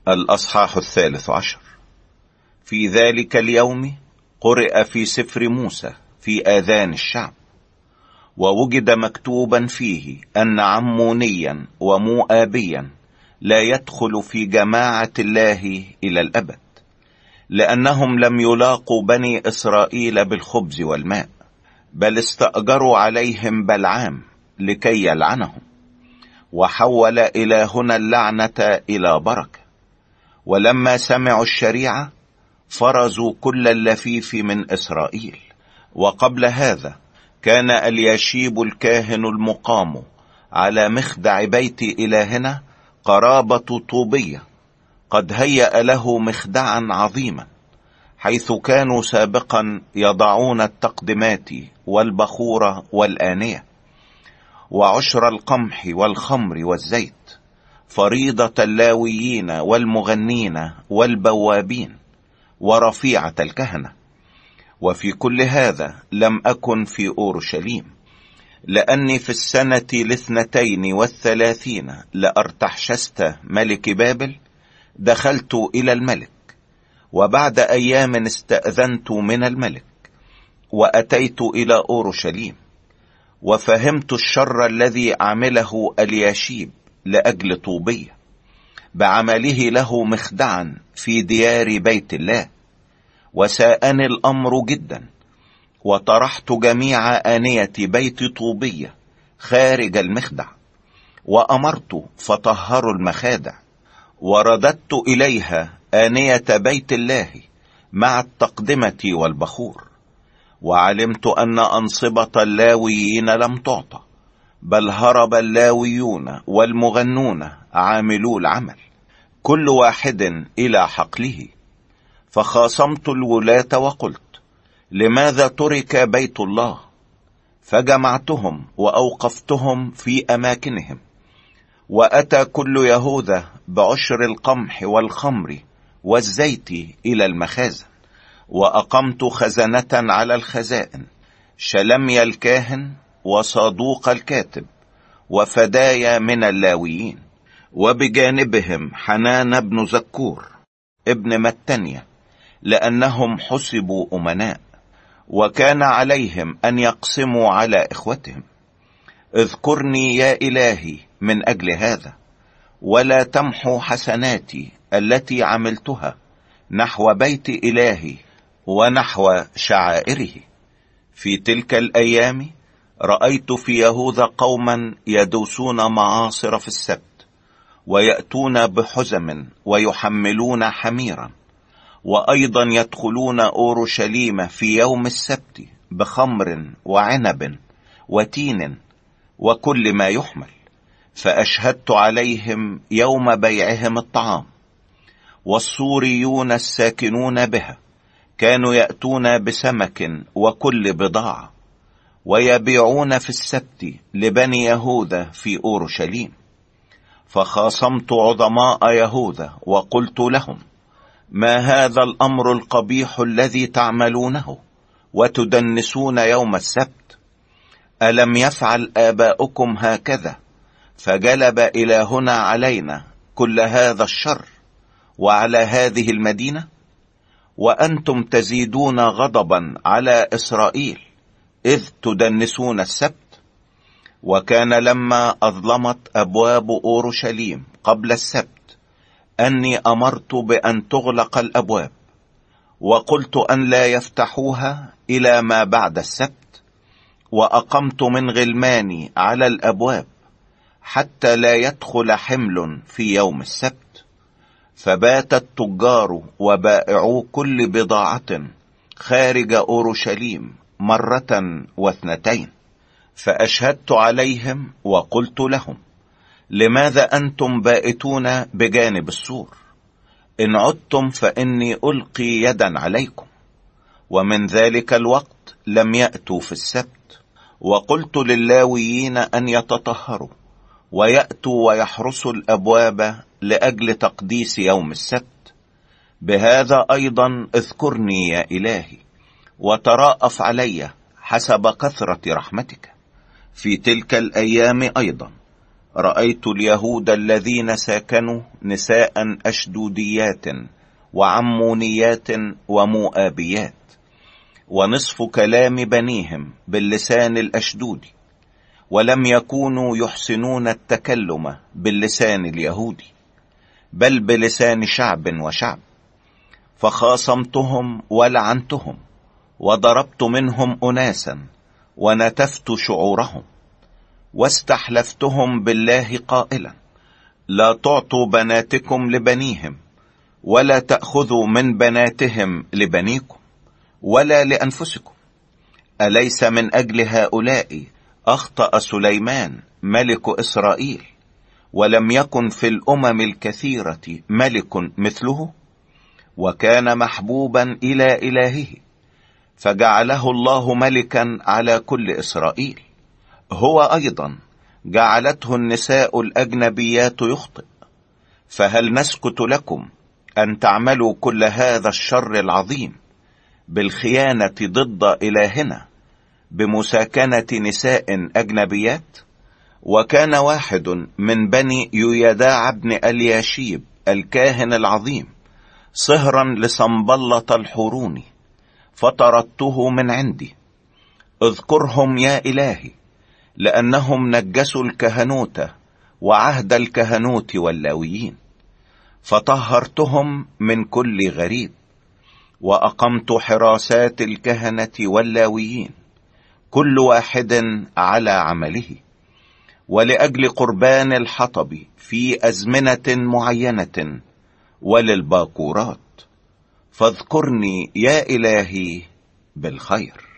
الأصحاح 13. في ذلك اليوم قرئ في سفر موسى في آذان الشعب، ووجد مكتوبا فيه أن عمونيا ومؤابيا لا يدخل في جماعة الله إلى الأبد، لأنهم لم يلاقوا بني إسرائيل بالخبز والماء، بل استأجروا عليهم بلعام لكي يلعنهم، وحول إلهنا اللعنة إلى بركة. ولما سمعوا الشريعة فرزوا كل اللفيف من إسرائيل. وقبل هذا كان الياشيب الكاهن المقام على مخدع بيت إلهنا قرابة طوبية قد هيأ له مخدعا عظيما، حيث كانوا سابقا يضعون التقدمات والبخور والآنية وعشر القمح والخمر والزيت، فريضة اللاويين والمغنين والبوابين ورفيعة الكهنة. وفي كل هذا لم أكن في أورشليم، لأني في السنة 32 لأرتحشست ملك بابل دخلت إلى الملك، وبعد أيام استأذنت من الملك وأتيت إلى أورشليم، وفهمت الشر الذي عمله الياشيب لأجل طوبية بعمله له مخدعا في ديار بيت الله، وساءني الأمر جدا، وطرحت جميع آنية بيت طوبية خارج المخدع، وأمرت فطهروا المخادع، ورددت إليها آنية بيت الله مع التقدمة والبخور. وعلمت أن أنصبة اللاويين لم تعطى، بل هرب اللاويون والمغنون عاملو العمل كل واحد إلى حقله. فخاصمت الولاة وقلت: لماذا ترك بيت الله؟ فجمعتهم وأوقفتهم في أماكنهم، وأتى كل يهوذا بعشر القمح والخمر والزيت إلى المخازن، وأقمت خزنة على الخزائن، شلمي الكاهن وصادوق الكاتب وفدايا من اللاويين، وبجانبهم حنان بن زكور ابن متنية، لأنهم حسبوا أمناء، وكان عليهم أن يقسموا على إخوتهم. اذكرني يا إلهي من أجل هذا، ولا تمحو حسناتي التي عملتها نحو بيت إلهي ونحو شعائره. في تلك الأيام رأيت في يهوذا قوما يدوسون معاصر في السبت، ويأتون بحزم ويحملون حميرا، وأيضا يدخلون أورشليم في يوم السبت بخمر وعنب وتين وكل ما يحمل. فأشهدت عليهم يوم بيعهم الطعام. والسوريون الساكنون بها كانوا يأتون بسمك وكل بضاعة، ويبيعون في السبت لبني يهوذا في أورشليم. فخاصمت عظماء يهوذا وقلت لهم: ما هذا الأمر القبيح الذي تعملونه وتدنسون يوم السبت؟ ألم يفعل آباؤكم هكذا فجلب إلهنا علينا كل هذا الشر وعلى هذه المدينة؟ وأنتم تزيدون غضبا على إسرائيل إذ تدنسون السبت. وكان لما أظلمت أبواب أورشليم قبل السبت أني أمرت بأن تغلق الأبواب، وقلت أن لا يفتحوها إلى ما بعد السبت، وأقمت من غلماني على الأبواب حتى لا يدخل حمل في يوم السبت. فبات التجار وبائعو كل بضاعة خارج أورشليم مرة واثنتين. فأشهدت عليهم وقلت لهم: لماذا أنتم بائتون بجانب السور؟ إن عدتم فإني ألقي يدا عليكم. ومن ذلك الوقت لم يأتوا في السبت. وقلت للاويين أن يتطهروا ويأتوا ويحرسوا الأبواب لأجل تقديس يوم السبت. بهذا أيضا اذكرني يا إلهي، وتراءف علي حسب كثرة رحمتك. في تلك الأيام أيضا رأيت اليهود الذين ساكنوا نساء أشدوديات وعمونيات ومؤابيات، ونصف كلام بنيهم باللسان الأشدودي، ولم يكونوا يحسنون التكلم باللسان اليهودي، بل بلسان شعب وشعب. فخاصمتهم ولعنتهم، وضربت منهم أناسا، ونتفت شعورهم، واستحلفتهم بالله قائلا: لا تعطوا بناتكم لبنيهم، ولا تأخذوا من بناتهم لبنيكم، ولا لأنفسكم. أليس من أجل هؤلاء أخطأ سليمان ملك إسرائيل، ولم يكن في الأمم الكثيرة ملك مثله؟ وكان محبوبا إلى إلهه، فجعله الله ملكا على كل إسرائيل. هو أيضا جعلته النساء الأجنبيات يخطئ. فهل نسكت لكم أن تعملوا كل هذا الشر العظيم بالخيانة ضد إلهنا بمساكنة نساء أجنبيات؟ وكان واحد من بني يويداع بن الياشيب الكاهن العظيم صهرا لصنبلة الحوروني، فطردته من عندي. اذكرهم يا إلهي، لأنهم نجسوا الكهنوت وعهد الكهنوت واللاويين. فطهرتهم من كل غريب، وأقمت حراسات الكهنة واللاويين كل واحد على عمله، ولأجل قربان الحطب في أزمنة معينة وللباكورات. فاذكرني يا إلهي بالخير.